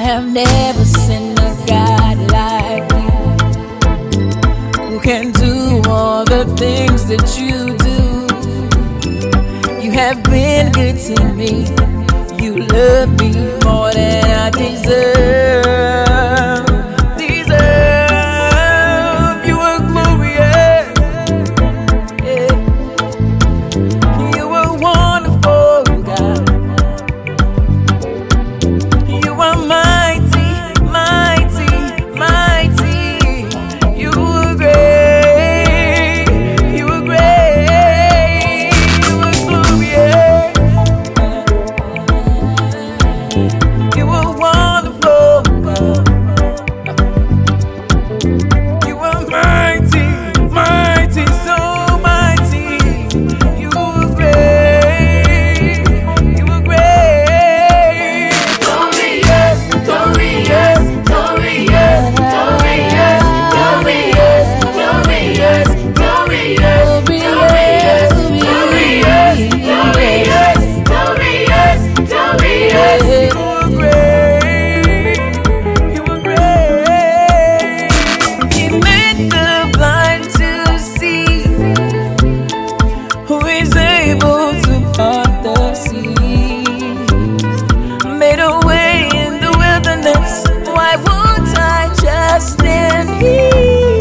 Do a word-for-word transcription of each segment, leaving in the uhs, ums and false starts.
have never seen a God like you, who can do all the things that you do. You have been good to me. You love me more than I deserve. Deserve. You are glorious. Yeah. You are wonderful, God. You are mighty, mighty, mighty. You are great. You are great. You are glorious. You are wonderful, God. You are mighty, mighty, so mighty. You are great. You are great. Glorious, glorious, glorious, glorious, glorious, glorious, glorious, glorious, glorious, glorious, glorious, glorious. You are great. You are great. You made the blind to see, who is able to part the sea, made a way in the wilderness. Why won't I just stand here?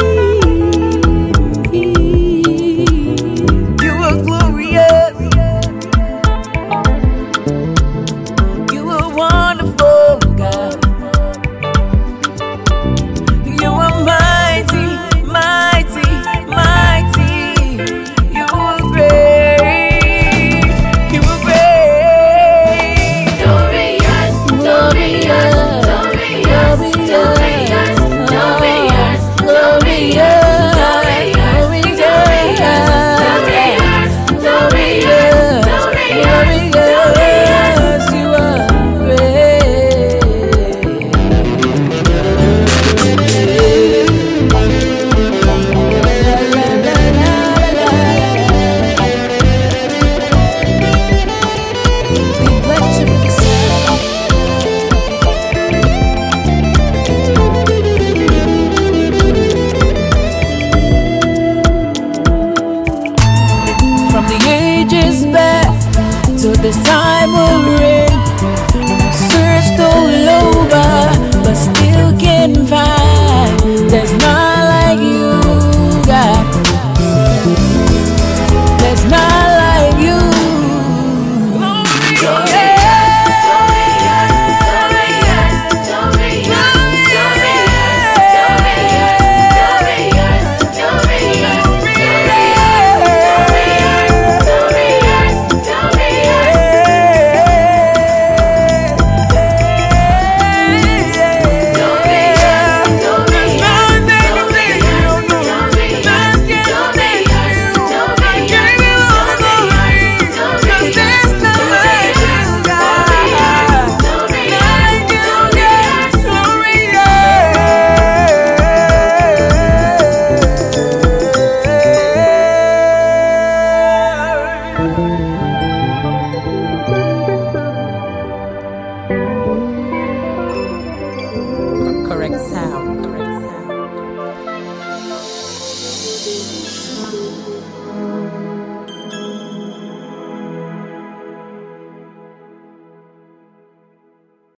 You are glorious. You are wonderful, God. You are mighty, mighty, mighty. You are great. You are great. Glorious, glorious, glorious, glorious, glorious, glorious, glorious, glorious. You are great. We bless you with the sound. From the ages back to this time we're in, searched all over, but still can't find. There's not